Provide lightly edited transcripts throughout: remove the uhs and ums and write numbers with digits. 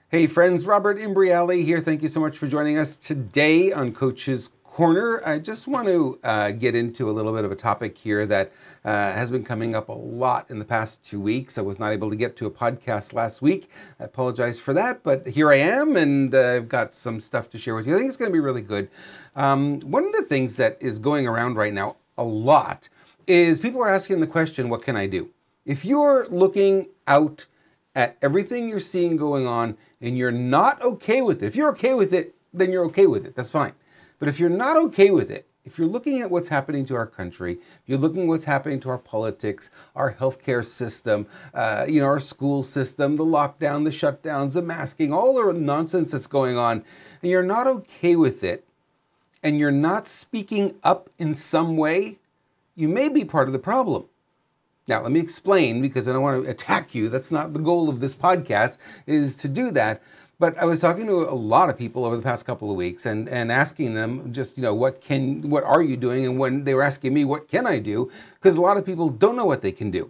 Hey friends, Robert Imbriali here. Thank you so much for joining us today on Coach's Corner. I just want to get into a little bit of a topic here that has been coming up a lot in the past 2 weeks. I was not able to get to a podcast last week. I apologize for that, but here I am, and I've got some stuff to share with you. I think it's going to be really good. One of the things that is going around right now a lot is people are asking the question, what can I do? If you're looking out at everything you're seeing going on and you're not okay with it, if you're okay with it, then you're okay with it. That's fine. But if you're not okay with it, if you're looking at what's happening to our country, if you're looking at what's happening to our politics, our healthcare system, our school system, the lockdown, the shutdowns, the masking, all the nonsense that's going on, and you're not okay with it, and you're not speaking up in some way, you may be part of the problem. Now, let me explain, because I don't want to attack you. That's not the goal of this podcast, is to do that. But I was talking to a lot of people over the past couple of weeks and asking them just, what are you doing? And when they were asking me, what can I do? Because a lot of people don't know what they can do.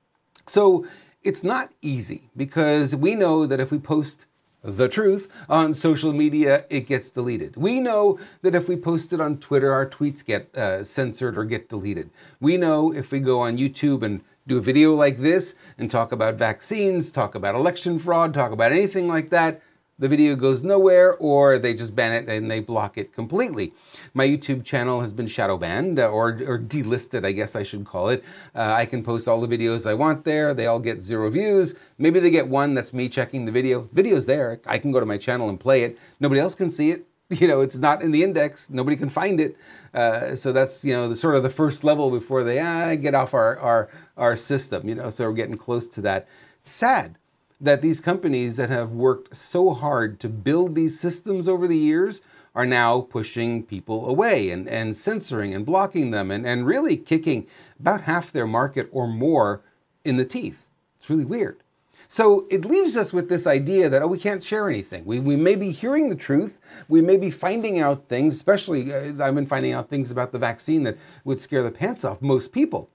So it's not easy, because we know that if we post the truth on social media, it gets deleted. We know that if we post it on Twitter, our tweets get censored or get deleted. We know if we go on YouTube and do a video like this and talk about vaccines, talk about election fraud, talk about anything like that, the video goes nowhere, or they just ban it and they block it completely. My YouTube channel has been shadow banned or delisted, I guess I should call it. I can post all the videos I want there. They all get 0 views. Maybe they get one. That's me checking the video. Video's there. I can go to my channel and play it. Nobody else can see it. It's not in the index. Nobody can find it. So that's, the first level before they get off our system, so we're getting close to that. It's sad that these companies that have worked so hard to build these systems over the years are now pushing people away and censoring and blocking them and really kicking about half their market or more in the teeth. It's really weird. So it leaves us with this idea that, we can't share anything. We may be hearing the truth. We may be finding out things, especially I've been finding out things about the vaccine that would scare the pants off most people.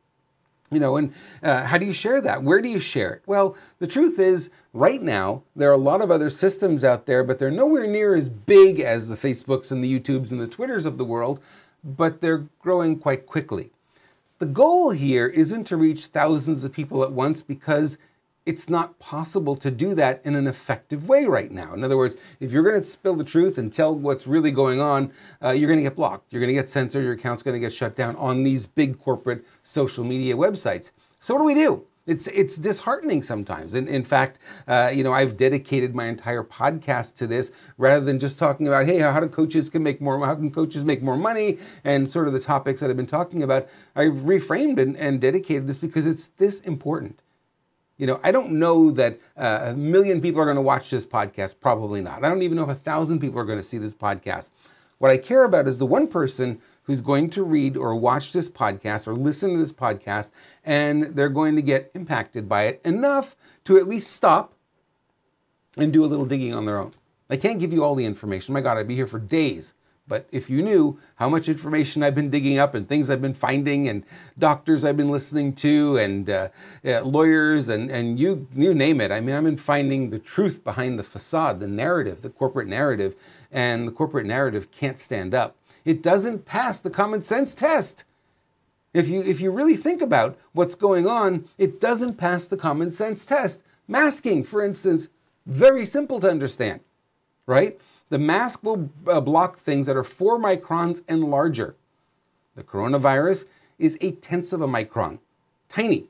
How do you share that? Where do you share it? Well, the truth is, right now, there are a lot of other systems out there, but they're nowhere near as big as the Facebooks and the YouTubes and the Twitters of the world, but they're growing quite quickly. The goal here isn't to reach thousands of people at once, because it's not possible to do that in an effective way right now. In other words, if you're going to spill the truth and tell what's really going on, you're going to get blocked. You're going to get censored. Your account's going to get shut down on these big corporate social media websites. So what do? It's disheartening sometimes. In fact, I've dedicated my entire podcast to this, rather than just talking about, hey, how can coaches make more money, and sort of the topics that I've been talking about. I've reframed and dedicated this because it's this important. I don't know that 1 million people are going to watch this podcast. Probably not. I don't even know if 1,000 people are going to see this podcast. What I care about is the one person who's going to read or watch this podcast or listen to this podcast, and they're going to get impacted by it enough to at least stop and do a little digging on their own. I can't give you all the information. My God, I'd be here for days. But if you knew how much information I've been digging up and things I've been finding and doctors I've been listening to and lawyers and you name it. I've been finding the truth behind the facade, the narrative, the corporate narrative, and the corporate narrative can't stand up. It doesn't pass the common sense test. If you really think about what's going on, it doesn't pass the common sense test. Masking, for instance, very simple to understand, right? The mask will block things that are 4 microns and larger. The coronavirus is 0.1 of a micron. Tiny.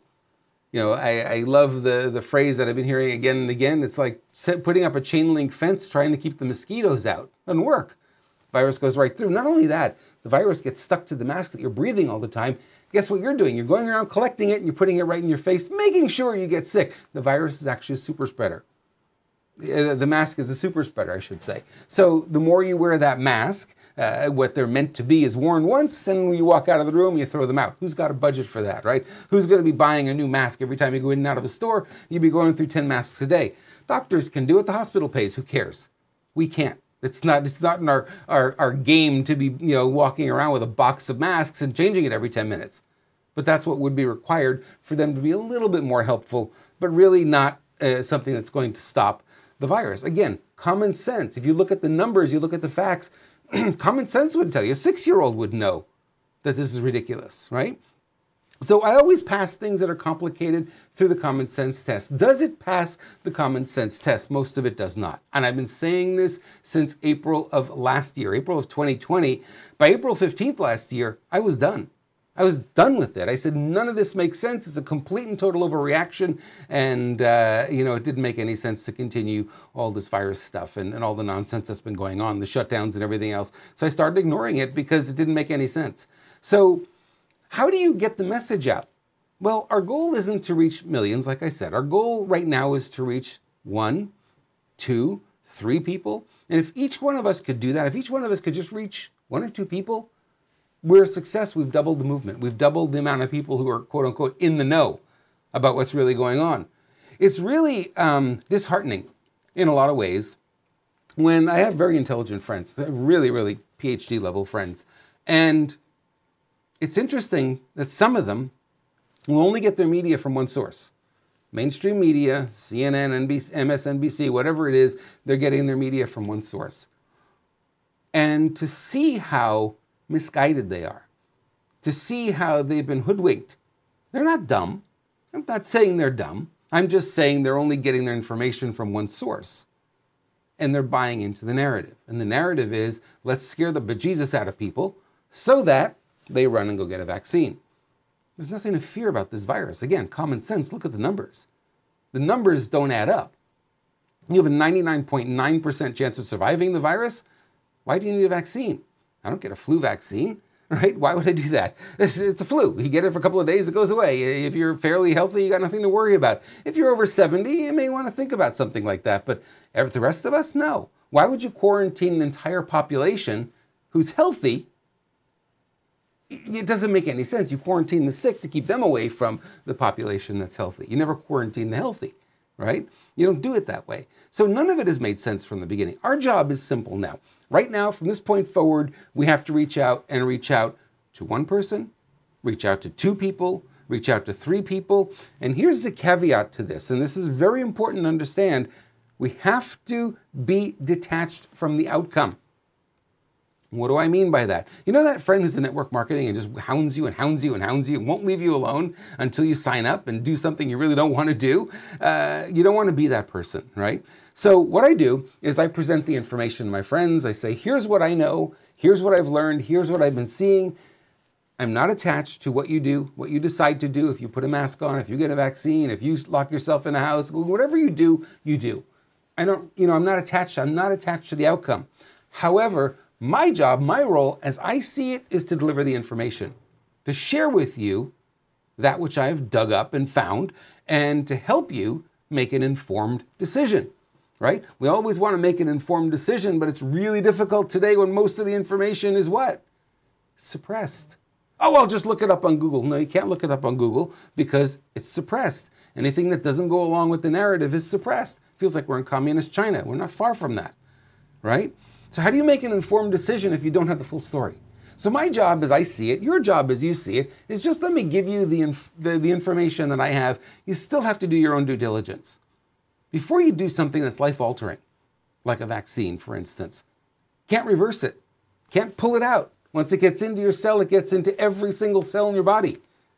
I love the phrase that I've been hearing again and again. It's like putting up a chain link fence trying to keep the mosquitoes out. Doesn't work. Virus goes right through. Not only that, the virus gets stuck to the mask that you're breathing all the time. Guess what you're doing? You're going around collecting it and you're putting it right in your face, making sure you get sick. The virus is actually a super spreader. The mask is a super spreader, I should say. So the more you wear that mask, what they're meant to be is worn once, and when you walk out of the room, you throw them out. Who's got a budget for that, right? Who's going to be buying a new mask every time you go in and out of a store? You'd be going through 10 masks a day. Doctors can do it. The hospital pays. Who cares? We can't. It's not in our game to be walking around with a box of masks and changing it every 10 minutes. But that's what would be required for them to be a little bit more helpful, but really not something that's going to stop the virus. Again, common sense. If you look at the numbers, you look at the facts, common sense would tell you. A 6-year-old would know that this is ridiculous, right? So I always pass things that are complicated through the common sense test. Does it pass the common sense test? Most of it does not. And I've been saying this since April of last year, April of 2020. By April 15th last year, I was done. I was done with it. I said, none of this makes sense. It's a complete and total overreaction. And, it didn't make any sense to continue all this virus stuff and all the nonsense that's been going on, the shutdowns and everything else. So I started ignoring it because it didn't make any sense. So how do you get the message out? Well, our goal isn't to reach millions, like I said. Our goal right now is to reach 1, 2, 3 people. And if each one of us could do that, if each one of us could just reach 1 or 2 people, we're a success. We've doubled the movement. We've doubled the amount of people who are, quote unquote, in the know about what's really going on. It's really disheartening in a lot of ways when I have very intelligent friends, really, really PhD level friends. And it's interesting that some of them will only get their media from one source. Mainstream media, CNN, NBC, MSNBC, whatever it is, they're getting their media from one source. And to see how misguided they are, to see how they've been hoodwinked. They're not dumb. I'm not saying they're dumb. I'm just saying they're only getting their information from one source. And they're buying into the narrative. And the narrative is, let's scare the bejesus out of people so that they run and go get a vaccine. There's nothing to fear about this virus. Again, common sense, look at the numbers. The numbers don't add up. You have a 99.9% chance of surviving the virus. Why do you need a vaccine? I don't get a flu vaccine, right? Why would I do that? It's a flu. You get it for a couple of days, it goes away. If you're fairly healthy, you got nothing to worry about. If you're over 70, you may want to think about something like that. But the rest of us, no. Why would you quarantine an entire population who's healthy? It doesn't make any sense. You quarantine the sick to keep them away from the population that's healthy. You never quarantine the healthy, right? You don't do it that way. So none of it has made sense from the beginning. Our job is simple now. Right now, from this point forward, we have to reach out to 1 person, reach out to 2 people, reach out to 3 people. And here's the caveat to this, and this is very important to understand. We have to be detached from the outcome. What do I mean by that? You know that friend who's in network marketing and just hounds you and hounds you and hounds you and won't leave you alone until you sign up and do something you really don't want to do? You don't want to be that person, right? So what I do is I present the information to my friends. I say, here's what I know. Here's what I've learned. Here's what I've been seeing. I'm not attached to what you do, what you decide to do. If you put a mask on, if you get a vaccine, if you lock yourself in the house, whatever you do, you do. I'm not attached. I'm not attached to the outcome. However, my job, my role, as I see it, is to deliver the information, to share with you that which I've dug up and found, and to help you make an informed decision, right? We always want to make an informed decision, but it's really difficult today when most of the information is what? Suppressed. Oh, I'll just look it up on Google. No, you can't look it up on Google because it's suppressed. Anything that doesn't go along with the narrative is suppressed. Feels like we're in communist China. We're not far from that, right? So how do you make an informed decision if you don't have the full story? So my job as I see it, your job as you see it, is just let me give you the information that I have. You still have to do your own due diligence. Before you do something that's life-altering, like a vaccine, for instance, can't reverse it, can't pull it out. Once it gets into your cell, it gets into every single cell in your body.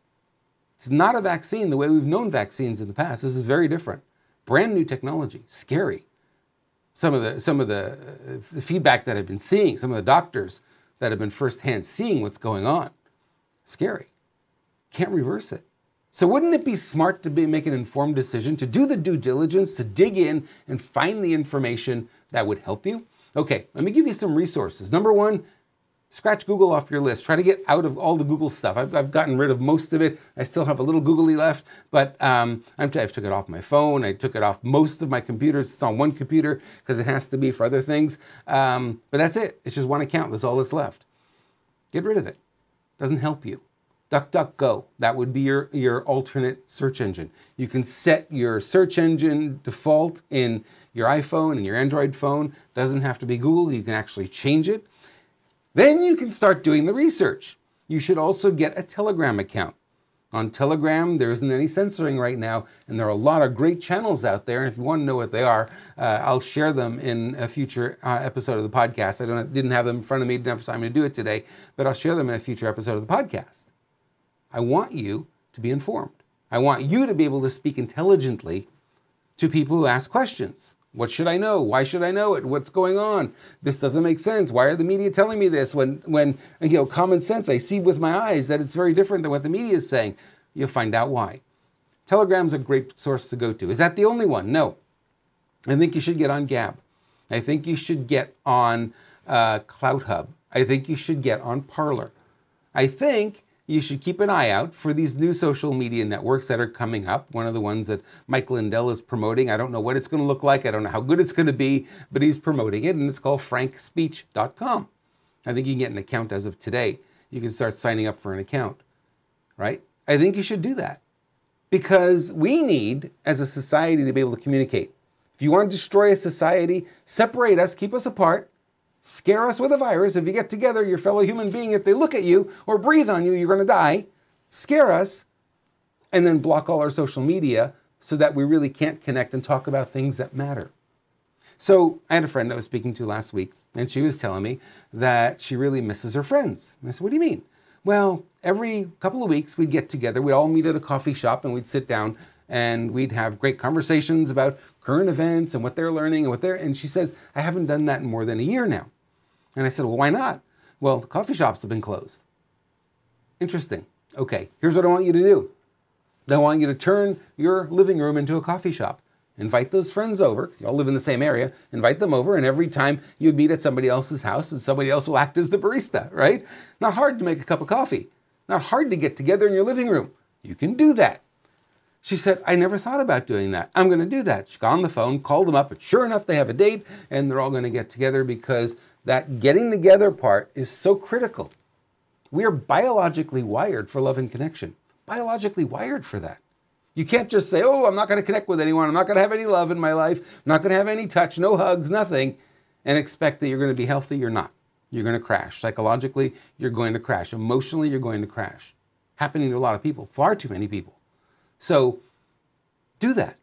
It's not a vaccine the way we've known vaccines in the past. This is very different. Brand new technology, scary. Some of the feedback that I've been seeing, some of the doctors that have been firsthand seeing what's going on, scary. Can't reverse it. So wouldn't it be smart to make an informed decision, to do the due diligence, to dig in and find the information that would help you? Okay, let me give you some resources. Number 1, scratch Google off your list. Try to get out of all the Google stuff. I've gotten rid of most of it. I still have a little Googly left, but I've took it off my phone. I took it off most of my computers. It's on one computer because it has to be for other things. But that's it. It's just one account. That's all that's left. Get rid of it. Doesn't help you. DuckDuckGo, that would be your alternate search engine. You can set your search engine default in your iPhone and your Android phone. Doesn't have to be Google. You can actually change it. Then you can start doing the research. You should also get a Telegram account. On Telegram, there isn't any censoring right now, and there are a lot of great channels out there. And if you want to know what they are, I'll share them in a future episode of the podcast. I didn't have them in front of me, didn't have time to do it today, but I'll share them in a future episode of the podcast. I want you to be informed. I want you to be able to speak intelligently to people who ask questions. What should I know? Why should I know it? What's going on? This doesn't make sense. Why are the media telling me this? When common sense, I see with my eyes that it's very different than what the media is saying. You'll find out why. Telegram's a great source to go to. Is that the only one? No. I think you should get on Gab. I think you should get on CloutHub. I think you should get on Parler. I think you should keep an eye out for these new social media networks that are coming up. One of the ones that Mike Lindell is promoting. I don't know what it's going to look like. I don't know how good it's going to be, but he's promoting it, and it's called frankspeech.com. I think you can get an account as of today. You can start signing up for an account, right? I think you should do that because we need, as a society, to be able to communicate. If you want to destroy a society, separate us, keep us apart, scare us with a virus. If you get together, your fellow human being, if they look at you or breathe on you, you're going to die. Scare us, and then block all our social media so that we really can't connect and talk about things that matter. So I had a friend I was speaking to last week, and she was telling me that she really misses her friends. And I said, what do you mean? Well, every couple of weeks we'd get together, we'd all meet at a coffee shop, and we'd sit down and we'd have great conversations about current events and what they're learning and she says, I haven't done that in more than a year now. And I said, well, why not? Well, the coffee shops have been closed. Interesting. Okay, here's what I want you to do. I want you to turn your living room into a coffee shop. Invite those friends over. You all live in the same area. Invite them over, and every time you meet at somebody else's house, and somebody else will act as the barista, right? Not hard to make a cup of coffee. Not hard to get together in your living room. You can do that. She said, I never thought about doing that. I'm going to do that. She got on the phone, called them up, and sure enough, they have a date, and they're all going to get together because that getting together part is so critical. We are biologically wired for love and connection. Biologically wired for that. You can't just say, oh, I'm not going to connect with anyone. I'm not going to have any love in my life. I'm not going to have any touch, no hugs, nothing, and expect that you're going to be healthy. You're not. You're going to crash. Psychologically, you're going to crash. Emotionally, you're going to crash. Happening to a lot of people, far too many people. So do that.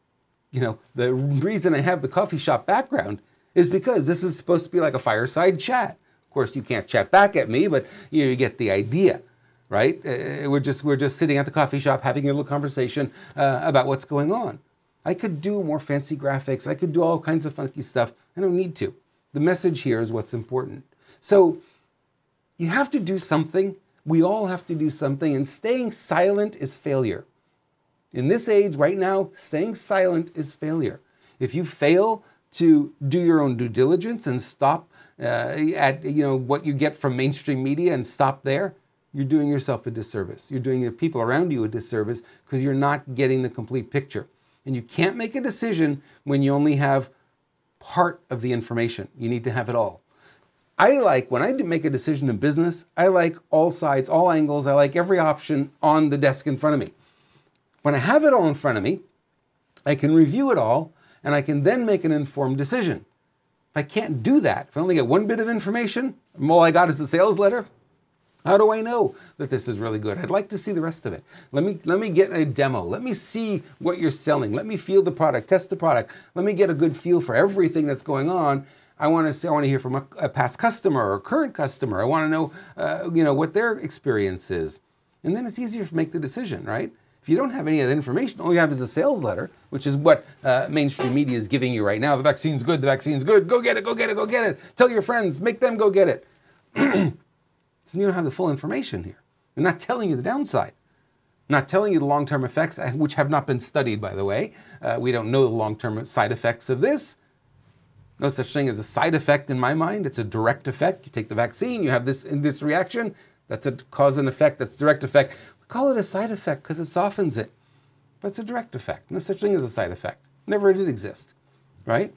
The reason I have the coffee shop background is because this is supposed to be like a fireside chat. Of course, you can't chat back at me, but you get the idea, right? We're just sitting at the coffee shop having a little conversation about what's going on. I could do more fancy graphics. I could do all kinds of funky stuff. I don't need to. The message here is what's important. So you have to do something. We all have to do something, and staying silent is failure. In this age right now, staying silent is failure. If you fail to do your own due diligence and stop at what you get from mainstream media and stop there, you're doing yourself a disservice. You're doing the people around you a disservice because you're not getting the complete picture. And you can't make a decision when you only have part of the information. You need to have it all. When I make a decision in business, I like all sides, all angles. I like every option on the desk in front of me. When I have it all in front of me, I can review it all, and I can then make an informed decision. If I can't do that, if I only get one bit of information, and all I got is a sales letter, how do I know that this is really good? I'd like to see the rest of it. Let me get a demo. Let me see what you're selling. Let me feel the product, test the product. Let me get a good feel for everything that's going on. I want to hear from a past customer or current customer. I want to know, what their experience is. And then it's easier to make the decision, right? If you don't have any of the information, all you have is a sales letter, which is what mainstream media is giving you right now. The vaccine's good. The vaccine's good. Go get it. Go get it. Go get it. Tell your friends. Make them go get it. So you don't have the full information here. They're not telling you the downside. Not telling you the long-term effects, which have not been studied, by the way. We don't know the long-term side effects of this. No such thing as a side effect in my mind. It's a direct effect. You take the vaccine, you have this reaction. That's a cause and effect. That's direct effect. We call it a side effect because it softens it. But it's a direct effect. No such thing as a side effect. Never did exist, right?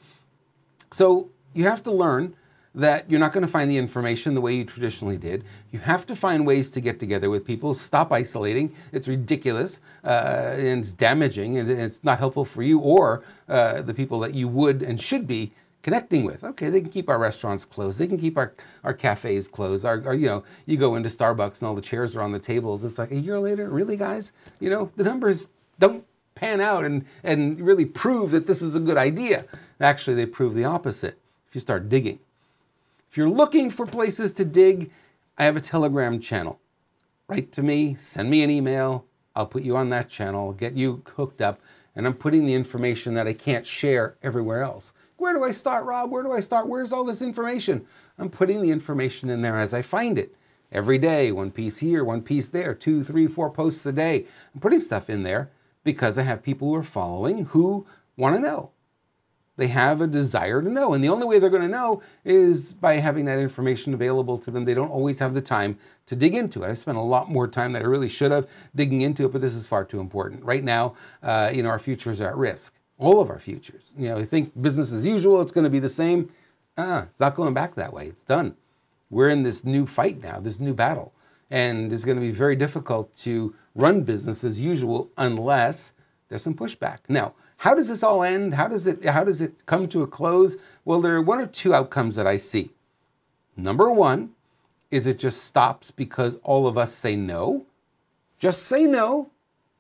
So you have to learn that you're not going to find the information the way you traditionally did. You have to find ways to get together with people. Stop isolating. It's ridiculous and it's damaging and it's not helpful for you or the people that you would and should be connecting with. Okay, they can keep our restaurants closed. They can keep our cafes closed. You go into Starbucks and all the chairs are on the tables. It's like a year later, really, guys? The numbers don't pan out and really prove that this is a good idea. Actually, they prove the opposite if you start digging. If you're looking for places to dig, I have a Telegram channel. Write to me, send me an email. I'll put you on that channel, get you hooked up, and I'm putting the information that I can't share everywhere else. Where do I start, Rob? Where do I start? Where's all this information? I'm putting the information in there as I find it. Every day, one piece here, one piece there, 2, 3, 4 posts a day. I'm putting stuff in there because I have people who are following who want to know. They have a desire to know. And the only way they're going to know is by having that information available to them. They don't always have the time to dig into it. I spent a lot more time than I really should have digging into it, but this is far too important. Right now, our futures are at risk. All of our futures. You think business as usual, it's going to be the same. It's not going back that way. It's done. We're in this new fight now, this new battle. And it's going to be very difficult to run business as usual unless there's some pushback. Now, how does this all end? How does it come to a close? Well, there are one or two outcomes that I see. Number one is it just stops because all of us say no. Just say no.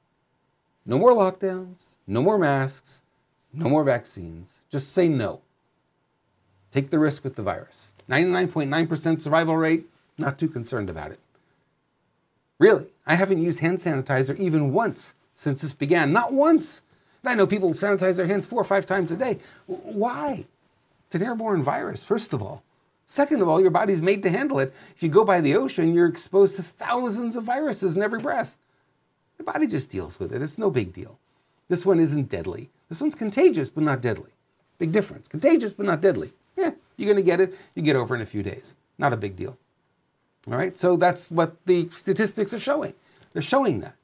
No more lockdowns, no more masks, no more vaccines. Just say no. Take the risk with the virus. 99.9% survival rate, not too concerned about it. Really, I haven't used hand sanitizer even once since this began. Not once. I know people sanitize their hands 4 or 5 times a day. Why? It's an airborne virus, first of all. Second of all, your body's made to handle it. If you go by the ocean, you're exposed to thousands of viruses in every breath. Your body just deals with it. It's no big deal. This one isn't deadly. This one's contagious, but not deadly. Big difference. Contagious, but not deadly. You're going to get it. You get over in a few days. Not a big deal. All right? So that's what the statistics are showing. They're showing that.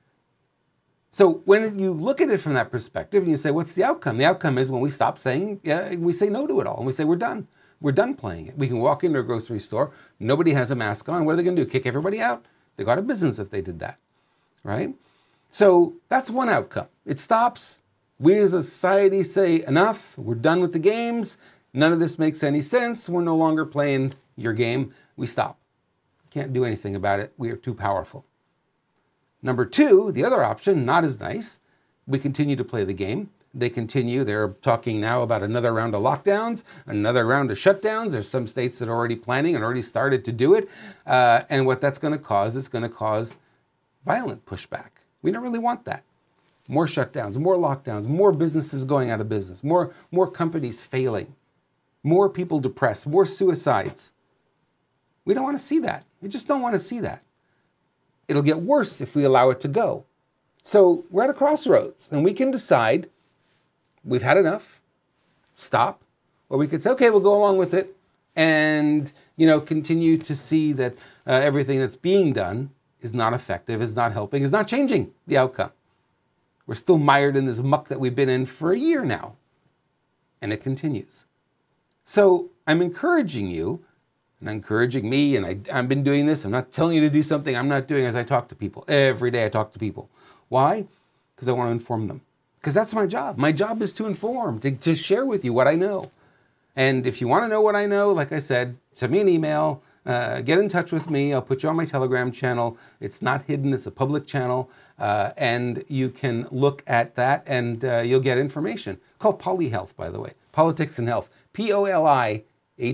So when you look at it from that perspective and you say, what's the outcome? The outcome is when we stop saying, we say no to it all. And we say, we're done. We're done playing it. We can walk into a grocery store. Nobody has a mask on. What are they going to do? Kick everybody out? They go out of business if they did that. Right? So that's one outcome. It stops. We as a society say enough. We're done with the games. None of this makes any sense. We're no longer playing your game. We stop. Can't do anything about it. We are too powerful. Number two, the other option, not as nice. We continue to play the game. They continue. They're talking now about another round of lockdowns, another round of shutdowns. There's some states that are already planning and already started to do it. And what that's going to cause is going to cause violent pushback. We don't really want that. More shutdowns, more lockdowns, more businesses going out of business, more companies failing, more people depressed, more suicides. We don't want to see that. We just don't want to see that. It'll get worse if we allow it to go. So we're at a crossroads and we can decide we've had enough, stop, or we could say, okay, we'll go along with it and, continue to see that everything that's being done is not effective, is not helping, is not changing the outcome. We're still mired in this muck that we've been in for a year now, and it continues. So I'm encouraging you, and encouraging me, and I've been doing this. I'm not telling you to do something I'm not doing as I talk to people. Every day I talk to people. Why? Because I want to inform them. Because that's my job. My job is to inform, to share with you what I know. And if you want to know what I know, like I said, send me an email, get in touch with me. I'll put you on my Telegram channel. It's not hidden. It's a public channel. And you can look at that and you'll get information. Called PoliHealth, by the way. Politics and Health. PoliHealth.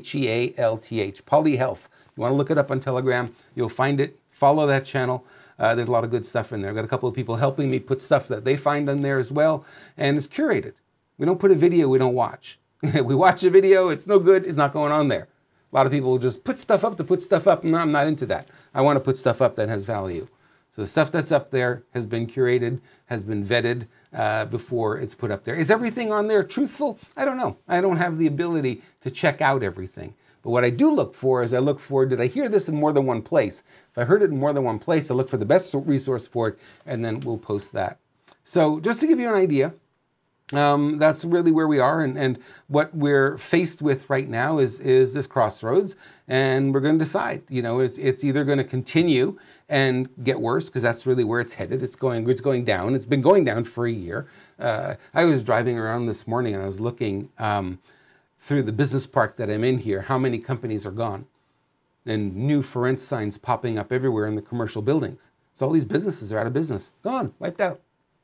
PoliHealth. You want to look it up on Telegram. You'll find it. Follow that channel. There's a lot of good stuff in there. I've got a couple of people helping me put stuff that they find on there as well. And it's curated. We don't put a video we don't watch. We watch a video, it's no good, it's not going on there. A lot of people will just put stuff up to put stuff up. No, I'm not into that. I want to put stuff up that has value. So the stuff that's up there has been curated, has been vetted before it's put up there. Is everything on there truthful? I don't know. I don't have the ability to check out everything. But what I do look for is did I hear this in more than one place? If I heard it in more than one place, I look for the best resource for it, and then we'll post that. So just to give you an idea, that's really where we are, and what we're faced with right now is this crossroads, and we're going to decide. It's either going to continue and get worse, because that's really where it's headed. It's going down. It's been going down for a year. I was driving around this morning and I was looking. through the business park that I'm in here, how many companies are gone and new for rent signs popping up everywhere in the commercial buildings. So all these businesses are out of business, gone, wiped out.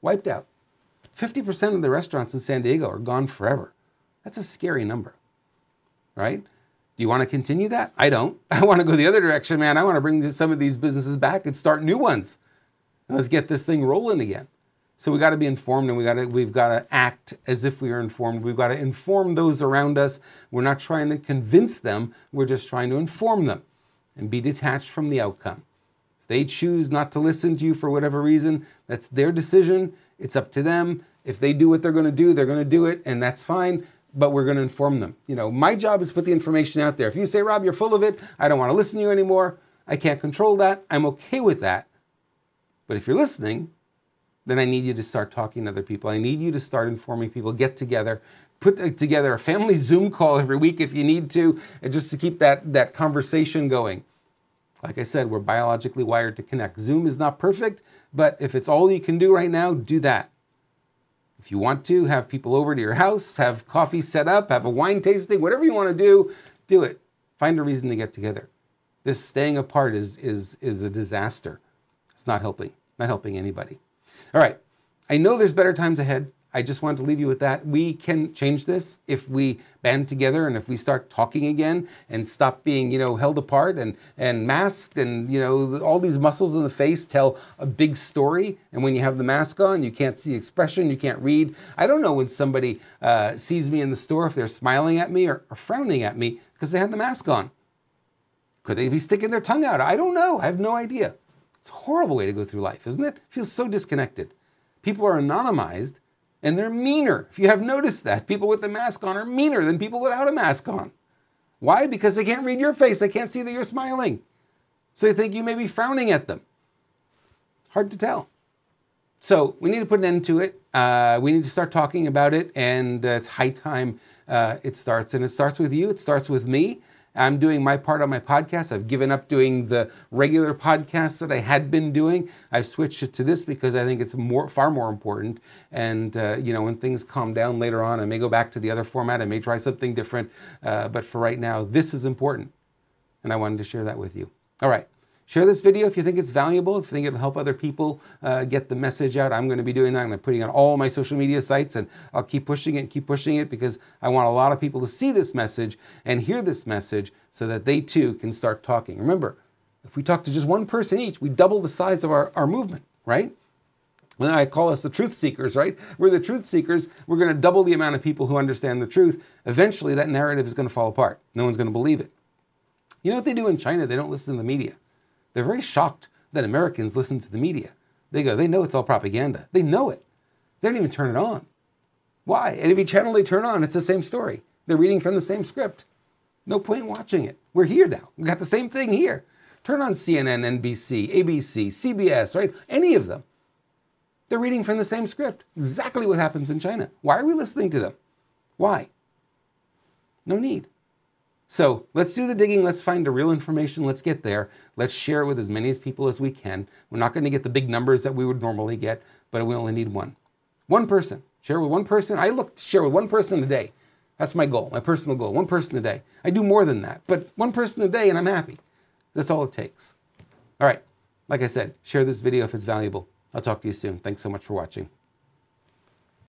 50% of the restaurants in San Diego are gone forever. That's a scary number, right? Do you want to continue that? I don't. I want to go the other direction, man. I want to bring some of these businesses back and start new ones. And let's get this thing rolling again. So we got to be informed, and we've got to act as if we are informed. We've got to inform those around us. We're not trying to convince them. We're just trying to inform them and be detached from the outcome. If they choose not to listen to you for whatever reason, that's their decision. It's up to them. If they do what they're going to do, they're going to do it, and that's fine. But we're going to inform them. My job is to put the information out there. If you say, Rob, you're full of it, I don't want to listen to you anymore, I can't control that, I'm okay with that. But if you're listening, then I need you to start talking to other people. I need you to start informing people, get together, put together a family Zoom call every week if you need to, and just to keep that conversation going. Like I said, we're biologically wired to connect. Zoom is not perfect, but if it's all you can do right now, do that. If you want to, have people over to your house, have coffee set up, have a wine tasting, whatever you want to do it. Find a reason to get together. This staying apart is a disaster. It's not helping anybody. All right, I know there's better times ahead. I just wanted to leave you with that. We can change this if we band together and if we start talking again and stop being, held apart and masked and, all these muscles in the face tell a big story. And when you have the mask on, you can't see expression, you can't read. I don't know when somebody sees me in the store if they're smiling at me or frowning at me because they have the mask on. Could they be sticking their tongue out? I don't know. I have no idea. It's a horrible way to go through life, isn't it? It feels so disconnected. People are anonymized. And they're meaner. If you have noticed that, people with the mask on are meaner than people without a mask on. Why? Because they can't read your face. They can't see that you're smiling. So they think you may be frowning at them. Hard to tell. So we need to put an end to it. We need to start talking about it. And it's high time it starts. And it starts with you. It starts with me. I'm doing my part on my podcast. I've given up doing the regular podcasts that I had been doing. I've switched it to this because I think it's far more important. And, when things calm down later on, I may go back to the other format. I may try something different. But for right now, this is important. And I wanted to share that with you. All right. Share this video if you think it's valuable, if you think it'll help other people get the message out. I'm going to be doing that. I'm going to be putting it on all my social media sites, and I'll keep pushing it because I want a lot of people to see this message and hear this message so that they too can start talking. Remember, if we talk to just one person each, we double the size of our movement, right? And I call us the truth seekers, right? We're the truth seekers. We're going to double the amount of people who understand the truth. Eventually, that narrative is going to fall apart. No one's going to believe it. You know what they do in China? They don't listen to the media. They're very shocked that Americans listen to the media. They know it's all propaganda. They know it. They don't even turn it on. Why? And every channel they turn on, it's the same story. They're reading from the same script. No point in watching it. We're here now. We've got the same thing here. Turn on CNN, NBC, ABC, CBS, right? Any of them. They're reading from the same script. Exactly what happens in China. Why are we listening to them? Why? No need. So let's do the digging. Let's find the real information. Let's get there. Let's share it with as many people as we can. We're not going to get the big numbers that we would normally get, but we only need one. One person. Share with one person. I look to share with one person a day. That's my goal, my personal goal. One person a day. I do more than that, but one person a day and I'm happy. That's all it takes. All right. Like I said, share this video if it's valuable. I'll talk to you soon. Thanks so much for watching.